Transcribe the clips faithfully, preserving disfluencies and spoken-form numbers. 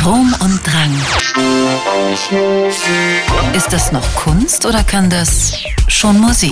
Strom und Drang. Ist das noch Kunst oder kann das schon Musik?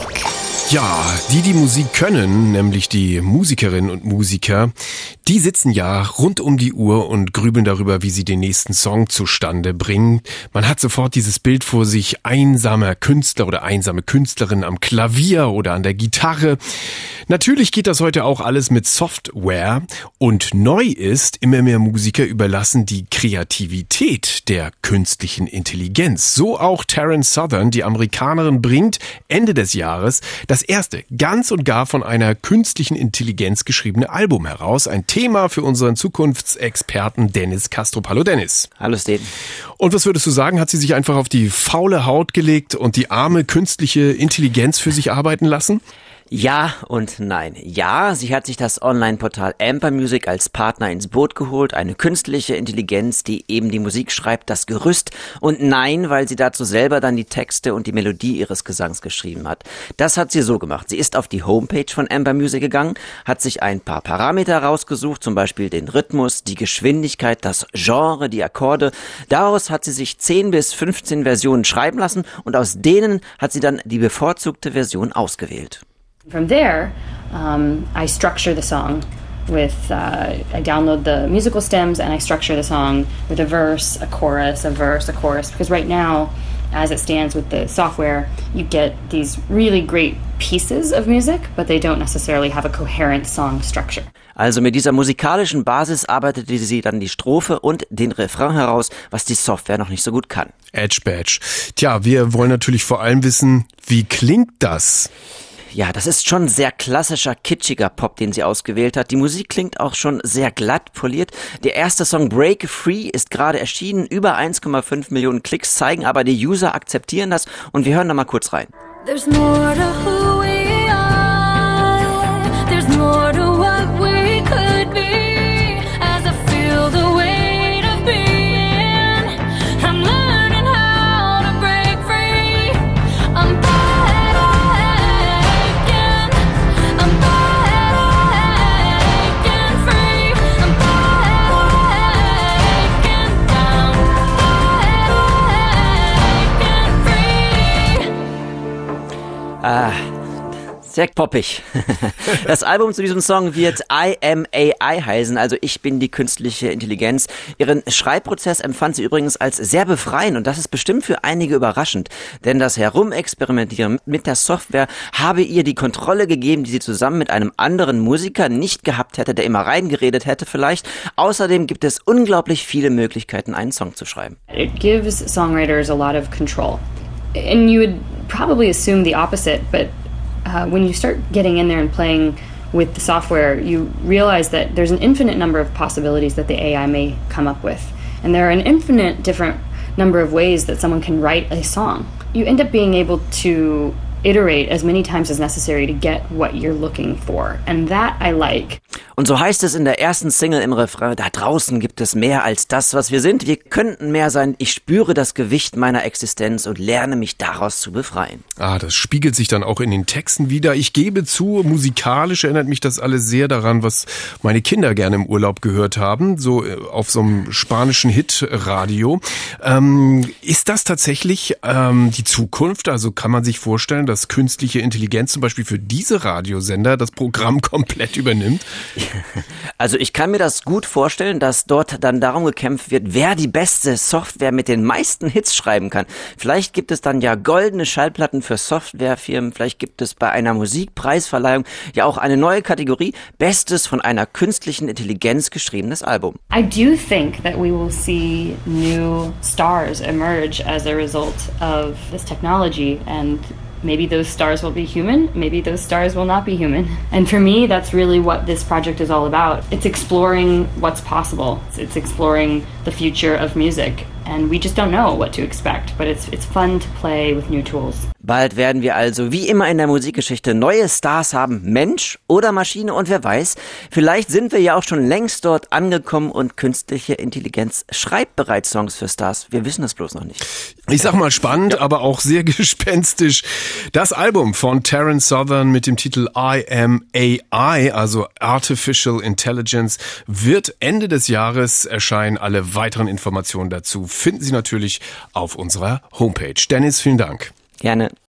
Ja, die, die Musik können, nämlich die Musikerinnen und Musiker, die sitzen ja rund um die Uhr und grübeln darüber, wie sie den nächsten Song zustande bringen. Man hat sofort dieses Bild vor sich, einsamer Künstler oder einsame Künstlerin am Klavier oder an der Gitarre. Natürlich geht das heute auch alles mit Software und neu ist, immer mehr Musiker überlassen die Kreativität der künstlichen Intelligenz. So auch Taryn Southern, die Amerikanerin, bringt Ende des Jahres das erste ganz und gar von einer künstlichen Intelligenz geschriebene Album heraus. Ein Thema für unseren Zukunftsexperten Dennis Kastrup. Hallo Dennis. Hallo Steven. Und was würdest du sagen, hat sie sich einfach auf die faule Haut gelegt und die arme künstliche Intelligenz für sich arbeiten lassen? Ja und nein. Ja, sie hat sich das Online-Portal Amber Music als Partner ins Boot geholt, eine künstliche Intelligenz, die eben die Musik schreibt, das Gerüst. Und nein, weil sie dazu selber dann die Texte und die Melodie ihres Gesangs geschrieben hat. Das hat sie so gemacht. Sie ist auf die Homepage von Amber Music gegangen, hat sich ein paar Parameter rausgesucht, zum Beispiel den Rhythmus, die Geschwindigkeit, das Genre, die Akkorde. Daraus hat sie sich zehn bis fünfzehn Versionen schreiben lassen und aus denen hat sie dann die bevorzugte Version ausgewählt. From there, um, I structure the song with, uh, I download the musical stems and I structure the song with a verse, a chorus, a verse, a chorus. Because right now, as it stands with the software, you get these really great pieces of music, but they don't necessarily have a coherent song structure. Also mit dieser musikalischen Basis arbeitete sie dann die Strophe und den Refrain heraus, was die Software noch nicht so gut kann. Edge Badge. Tja, wir wollen natürlich vor allem wissen, wie klingt das? Ja, das ist schon sehr klassischer, kitschiger Pop, den sie ausgewählt hat. Die Musik klingt auch schon sehr glatt poliert. Der erste Song Break Free ist gerade erschienen. Über eins Komma fünf Millionen Klicks zeigen, aber die User akzeptieren das. Und wir hören da mal kurz rein. There's more to who we are. There's more to what we could be. As I feel the weight of being, I'm learning how to break free. I'm Ah, sehr poppig. Das Album zu diesem Song wird I Am A I heißen, also ich bin die künstliche Intelligenz. Ihren Schreibprozess empfand sie übrigens als sehr befreiend und das ist bestimmt für einige überraschend, denn das Herumexperimentieren mit der Software habe ihr die Kontrolle gegeben, die sie zusammen mit einem anderen Musiker nicht gehabt hätte, der immer reingeredet hätte vielleicht. Außerdem gibt es unglaublich viele Möglichkeiten, einen Song zu schreiben. It gives songwriters a lot of control. And you would probably assume the opposite, but uh, when you start getting in there and playing with the software, you realize that there's an infinite number of possibilities that the A I may come up with. And there are an infinite different number of ways that someone can write a song. You end up being able to iterate as many times as necessary to get what you're looking for. And that I like. Und so heißt es in der ersten Single im Refrain, da draußen gibt es mehr als das, was wir sind. Wir könnten mehr sein. Ich spüre das Gewicht meiner Existenz und lerne mich daraus zu befreien. Ah, das spiegelt sich dann auch in den Texten wieder. Ich gebe zu, musikalisch erinnert mich das alles sehr daran, was meine Kinder gerne im Urlaub gehört haben, so auf so einem spanischen Hitradio. Ähm, ist das tatsächlich ähm, die Zukunft? Also kann man sich vorstellen, dass künstliche Intelligenz zum Beispiel für diese Radiosender das Programm komplett übernimmt? Also ich kann mir das gut vorstellen, dass dort dann darum gekämpft wird, wer die beste Software mit den meisten Hits schreiben kann. Vielleicht gibt es dann ja goldene Schallplatten für Softwarefirmen, vielleicht gibt es bei einer Musikpreisverleihung ja auch eine neue Kategorie, Bestes von einer künstlichen Intelligenz geschriebenes Album. I do think that we will see new stars emerge as a result of this technology, and maybe those stars will be human, maybe those stars will not be human. And for me, that's really what this project is all about. It's exploring what's possible. It's exploring the future of music. And we just don't know what to expect, but it's it's fun to play with new tools. Bald werden wir also wie immer in der Musikgeschichte neue Stars haben, Mensch oder Maschine, und wer weiß, vielleicht sind wir ja auch schon längst dort angekommen und künstliche Intelligenz schreibt bereits Songs für Stars. Wir wissen es bloß noch nicht. Ich sag mal spannend, ja, aber auch sehr gespenstisch. Das Album von Terence Southern mit dem Titel I Am A I, also Artificial Intelligence, wird Ende des Jahres erscheinen. Alle weiteren Informationen dazu finden Sie natürlich auf unserer Homepage. Dennis, vielen Dank. Gerne.